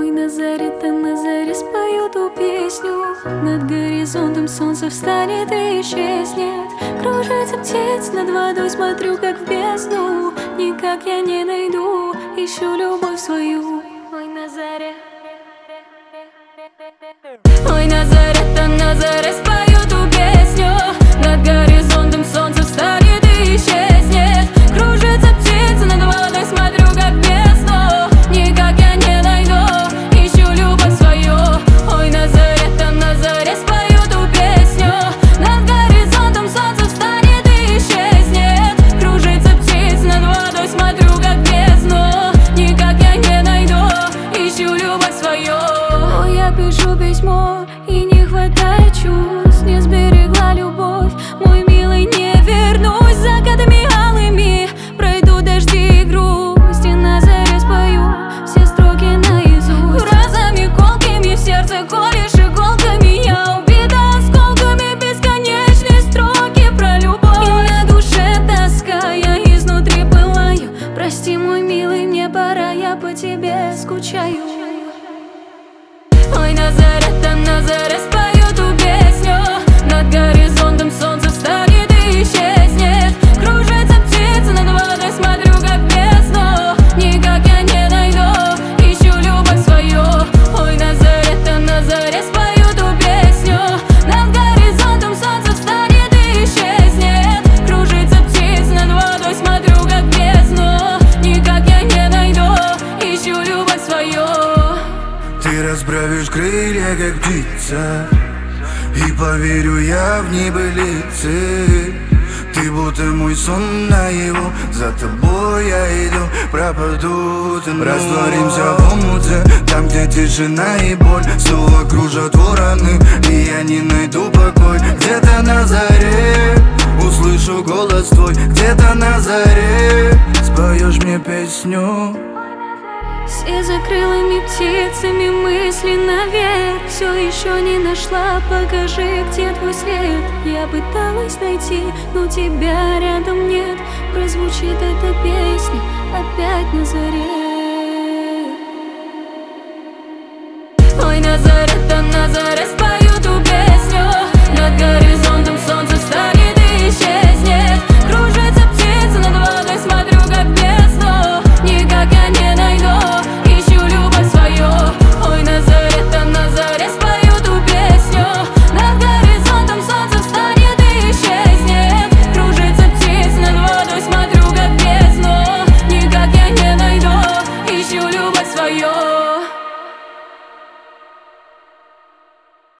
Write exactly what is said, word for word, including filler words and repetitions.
Ой, на заре, да на заре спою ту песню. Над горизонтом солнце встанет и исчезнет. Кружится птиц над водой, смотрю как в бездну. Никак я не найду, ищу любовь свою. Ой, на заре. Ой, на заре, да на заре спою ту песню. Над горизонтом солнце встанет и исчезнет. Кружится птица над водой, смотрю как в бездну. Никак я не найду, ищу любовь свою. Ой, на заре, да на заре спою ту песню. Над горизонтом солнце встанет и исчезнет. Кружится птица над водой, смотрю как в бездну. Никак я не найду, ищу любовь свою. Ой, я пишу письмо и не хватает чувств. Не сберегла любовь, мой милый, не вернусь. Закатами алыми пройду дожди и грусть. И на заре спою все строки наизусть. Фразами колкими в сердце колешь иголками. Я убита осколками, бесконечные строки про любовь. И на душе тоска, я изнутри пылаю. Прости, мой милый, мне пора, я по тебе скучаю. Ой, на заре, да на заре спою ту песню. Над горизонтом солнце встанет и исчезнет. Кружится птица над водой, смотрю как в бездну. Никак я не найду, ищу любовь свою. Ой, на заре, да на заре спою ту песню. Над горизонтом солнце встанет и исчезнет. Кружится птица над водой, смотрю как в бездну. Никак я не найду, ищу любовь свою. Ты расправишь крылья, как птица, и поверю я в небылицы. Ты будто мой сон наяву, за тобой я иду, пропаду, тону. Растворимся в омуте, там, где тишина и боль. Снова кружат вороны, и я не найду покой. Где-то на заре услышу голос твой. Где-то на заре споешь мне песню. Все за крылыми птицами мысли наверх. Все еще не нашла, покажи, где твой след. Я пыталась найти, но тебя рядом нет. Прозвучит эта песня опять на заре.